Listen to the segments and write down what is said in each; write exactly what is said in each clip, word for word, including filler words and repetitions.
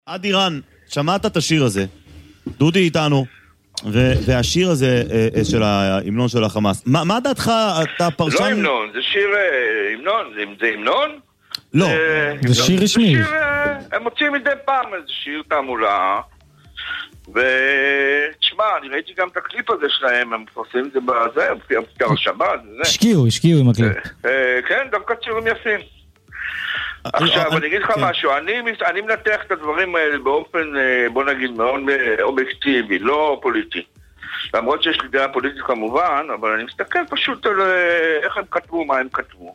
עד איראן, שמעת את השיר הזה, דודי איתנו, והשיר הזה של ההמנון של החמאס. מה דעתך, אתה פרשן? לא המנון, זה שיר המנון, זה המנון? לא, זה שיר רשמי. הם מוצאים מדי פעם איזה שיר תעמולה, ותשמע, אני ראיתי גם את הקליפ הזה שלהם, הם מפרסמים את זה בזה, בכיכר השבת. השקיעו, השקיעו עם הקליפ. כן, דווקא ציורים יפים. עכשיו, אני אגיד לך משהו, אני מנתח את הדברים האלה באופן, בוא נגיד, מאוד אובייקטיבי, לא פוליטי. למרות שיש לי דעה פוליטית כמובן, אבל אני מסתכל פשוט על איך הם כתבו, מה הם כתבו.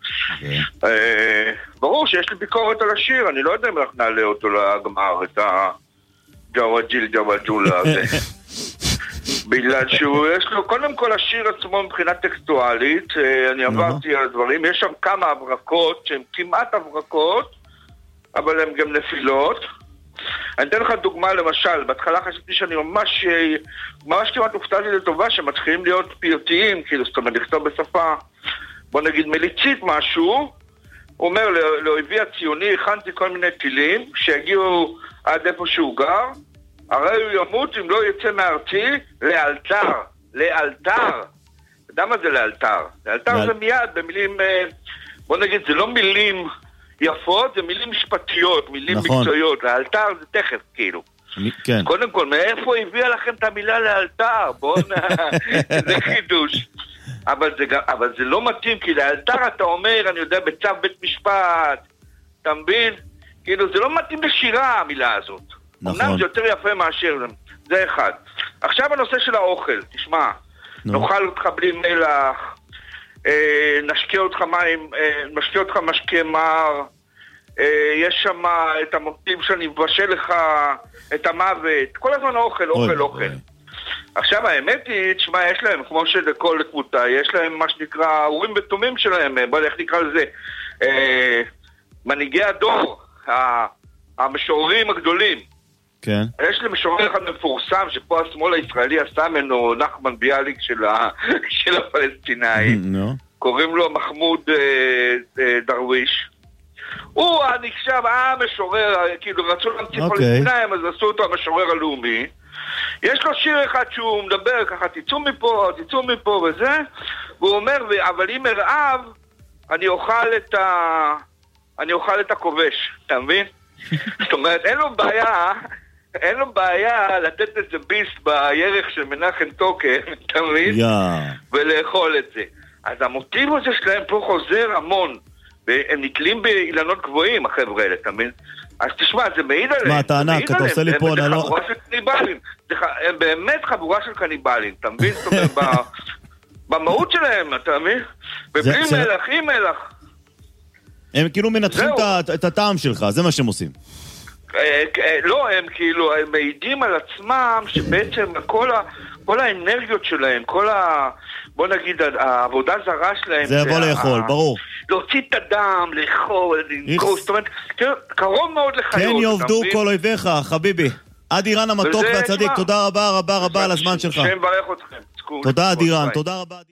ברור שיש לי ביקורת על השיר, אני לא יודע אם אנחנו נעלה אותו לגמר, את הג'וואג'יל ג'וואג'ולה הזה. בגלל שהוא, יש לו, קודם כל השיר עצמו מבחינה טקסטואלית, אני עברתי על דברים, יש שם כמה הברקות שהן כמעט הברקות, אבל הן גם נפילות. אני אתן לך דוגמה למשל, בהתחלה חשבתי שאני ממש, ממש כמעט הופתעתי לטובה שמתחילים להיות פיוטיים, כאילו זאת אומרת לכתוב בשפה, בוא נגיד מליצית משהו, הוא אומר לאויבי הציוני, הכנתי כל מיני טילים שהגיעו עד איפה שהוא גר, הרי הוא ימות אם לא יצא מארצי לאלתר, לאלתר. אתה יודע מה זה לאלתר? לאלתר זה מיד במילים, בוא נגיד, זה לא מילים יפות, זה מילים משפטיות, מילים מקצועיות. לאלתר זה תכף, כאילו. קודם כל, מאיפה הביאה לכם את המילה לאלתר? בואו נע... זה חידוש. אבל זה, אבל זה לא מתאים, כי לאלתר אתה אומר, אני יודע, בצו בית משפט, אתה מבין? כאילו, זה לא מתאים לשירה המילה הזאת. אמנם זה יותר יפה מאשר זה אחד. עכשיו הנושא של האוכל, תשמע, נאכל אותך בלי מלח, נשקיע אותך מים, נשקיע אותך משקה מר, יש שם את המוטיב שאני מבשל לך, את המוות, כל הזמן אוכל, אוכל, אוכל. עכשיו האמת היא, תשמע, יש להם, כמו שלכל קבוצה, יש להם מה שנקרא, אורים ותומים שלהם, בוא איך נקרא לזה, מנהיגי הדור, המשוררים הגדולים. כן. יש לי משורר אחד מפורסם שפה השמאל הישראלי עשה ממנו נחמן ביאליק של, ה... של הפלסטינאים. no. קוראים לו מחמוד אה, אה, דרוויש. הוא הנחשב, המשורר, כאילו רצו להמציא okay. פלסטינאים, אז עשו אותו המשורר הלאומי. יש לו שיר אחד שהוא מדבר ככה, תצאו מפה, תצאו מפה וזה, והוא אומר, אבל אם ארעב, אני אוכל את ה... אני אוכל את הכובש, אתה מבין? זאת אומרת, אין לו בעיה... אין לו בעיה לתת את זה ביסט בירך של מנחם טוקר, אתה מבין? Yeah. ולאכול את זה. אז המוטיב הזה שלהם פה חוזר המון, והם נתלים באילנות גבוהים, החבר'ה האלה, אתה מבין? אז תשמע, זה מעיד עליהם. מה, אתה ענק, אתה עושה לי פה... זה חבורה של קניבלים. הם באמת חבורה של קניבלים, אתה מבין? זאת אומרת, במהות שלהם, אתה מבין? ובלי מלח, עם מלח. הם כאילו מנתחים את הטעם שלך, זה מה שהם עושים. לא, הם כאילו, הם מעידים על עצמם שבעצם כל, ה, כל האנרגיות שלהם, כל ה... בוא נגיד, העבודה זרה שלהם... זה יבוא לאכול, ה, ברור. להוציא את הדם, לאכול, לנקוס, זאת אומרת, קרוב מאוד לחיות. כן יעובדו כל אויביך, חביבי. עד איראן המתוק והצדיק, תודה רבה רבה רבה על הזמן שלך. שם ברך אתכם. תודה עד איראן, תודה רבה.